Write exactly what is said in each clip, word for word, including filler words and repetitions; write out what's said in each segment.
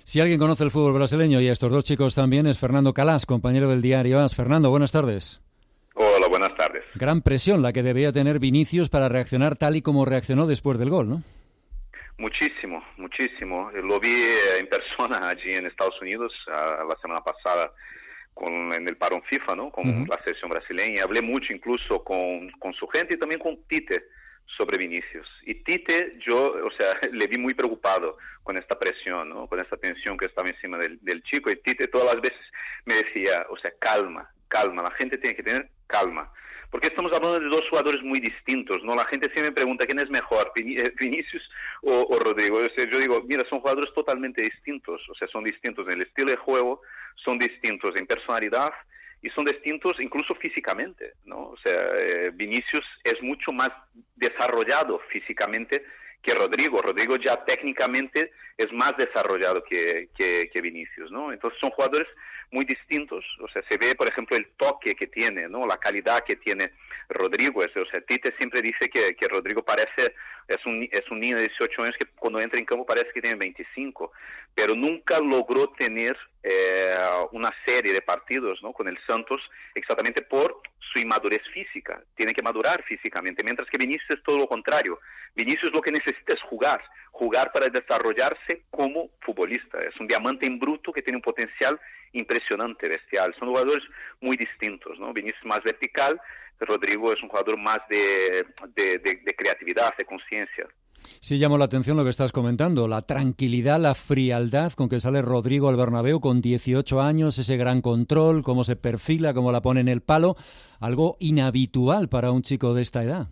Si alguien conoce el fútbol brasileño y a estos dos chicos también es Fernando Calas, compañero del diario AS. Fernando, buenas tardes. Hola, buenas tardes. Gran presión la que debía tener Vinicius para reaccionar tal y como reaccionó después del gol, ¿no? Muchísimo, muchísimo. Lo vi en persona allí en Estados Unidos la semana pasada con, en el parón FIFA, ¿no? Con uh-huh. la selección brasileña. Hablé mucho incluso con, con su gente y también con Tite sobre Vinicius. Y Tite, yo, o sea, le vi muy preocupado con esta presión, ¿no? Con esta tensión que estaba encima del, del chico. Y Tite todas las veces me decía, o sea, calma, calma, la gente tiene que tener calma. Porque estamos hablando de dos jugadores muy distintos, ¿no? La gente siempre me pregunta quién es mejor, Vinicius o, o Rodrigo. O sea, yo digo, mira, son jugadores totalmente distintos. O sea, son distintos en el estilo de juego, son distintos en personalidad y son distintos incluso físicamente, ¿no? O sea, eh, Vinicius es mucho más desarrollado físicamente que Rodrigo. Rodrigo ya técnicamente es más desarrollado que, que, que Vinicius, ¿no? Entonces son jugadores muy distintos. O sea, se ve, por ejemplo, el toque que tiene, ¿no? La calidad que tiene Rodrigo. O sea, Tite siempre dice que, que Rodrigo parece, es un, es un niño de dieciocho años que cuando entra en campo parece que tiene veinticinco, pero nunca logró tener eh, una serie de partidos, ¿no? Con el Santos, exactamente por su inmadurez física. Tiene que madurar físicamente, mientras que Vinicius es todo lo contrario. Vinicius lo que necesita es jugar, jugar para desarrollarse como futbolista. Es un diamante en bruto que tiene un potencial impresionante, bestial. Son jugadores muy distintos, ¿no? Vinicius más vertical, Rodrigo es un jugador más de, de, de, de creatividad, de conciencia. Sí llamó la atención lo que estás comentando, la tranquilidad, la frialdad con que sale Rodrigo al Bernabéu con dieciocho años, ese gran control, cómo se perfila, cómo la pone en el palo, algo inhabitual para un chico de esta edad.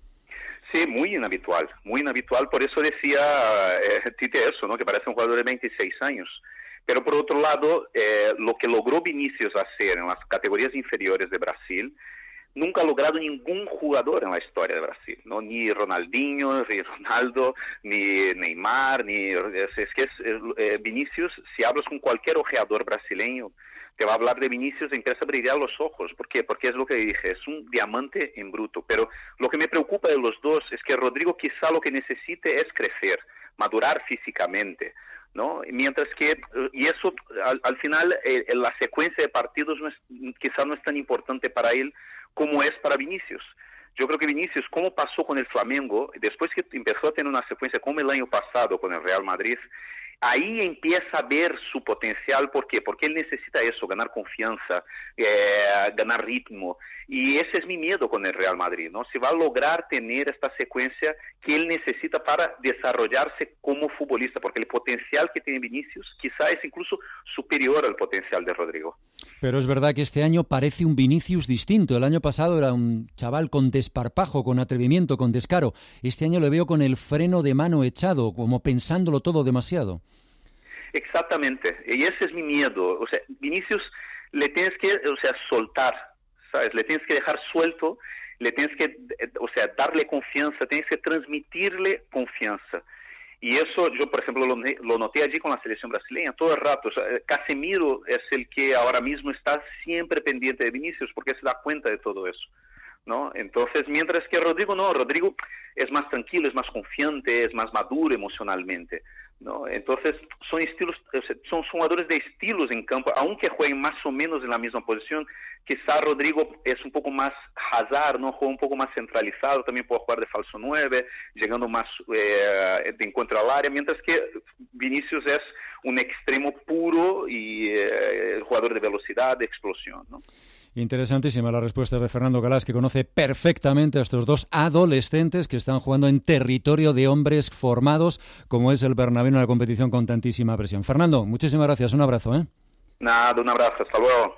Sí, muy inhabitual, muy inhabitual, por eso decía eh, Tite eso, ¿no? Que parece un jugador de veintiséis años. Pero por otro lado, eh, lo que logró Vinicius hacer en las categorías inferiores de Brasil, nunca ha logrado ningún jugador en la historia de Brasil, ¿no? Ni Ronaldinho, ni Ronaldo, ni Neymar, ni es, es que es, eh, Vinicius, si hablas con cualquier ojeador brasileño, te va a hablar de Vinicius y empieza a brillar los ojos. ¿Por qué? Porque es lo que dije, es un diamante en bruto. Pero lo que me preocupa de los dos es que Rodrigo quizá lo que necesite es crecer, madurar físicamente, ¿no? Mientras que, y eso al, al final, eh, la secuencia de partidos no es, quizá no es tan importante para él como es para Vinicius. Yo creo que Vinicius, como pasó con el Flamengo, después que empezó a tener una secuencia como el año pasado con el Real Madrid, ahí empieza a ver su potencial. ¿Por qué? Porque él necesita eso, ganar confianza, eh, ganar ritmo. Y ese es mi miedo con el Real Madrid, ¿no? Si va a lograr tener esta secuencia que él necesita para desarrollarse como futbolista, porque el potencial que tiene Vinicius quizá es incluso superior al potencial de Rodrigo. Pero es verdad que este año parece un Vinicius distinto. El año pasado era un chaval con desparpajo, con atrevimiento, con descaro. Este año le veo con el freno de mano echado, como pensándolo todo demasiado. Exactamente, y ese es mi miedo. O sea, Vinicius le tienes que, o sea, soltar, ¿sabes? Le tienes que dejar suelto, le tienes que, o sea, darle confianza, tienes que transmitirle confianza. Y eso yo, por ejemplo, lo, lo noté allí con la selección brasileña todo el rato. O sea, Casemiro es el que ahora mismo está siempre pendiente de Vinicius porque se da cuenta de todo eso, ¿no? Entonces, mientras que Rodrigo no, Rodrigo es más tranquilo, es más confiante, es más maduro emocionalmente, ¿no? Entonces, son estilos, son jugadores de estilos en campo, aunque jueguen más o menos en la misma posición. Quizá Rodrigo es un poco más Hazard, ¿no? Juega un poco más centralizado, también puede jugar de falso nueve, llegando más eh, de encuentro al área, mientras que Vinicius es un extremo puro y eh, jugador de velocidad, de explosión, ¿no? Interesantísima la respuesta de Fernando Calas, que conoce perfectamente a estos dos adolescentes que están jugando en territorio de hombres formados, como es el Bernabéu, en una competición con tantísima presión. Fernando, muchísimas gracias, un abrazo, ¿eh? Nada, un abrazo, hasta luego.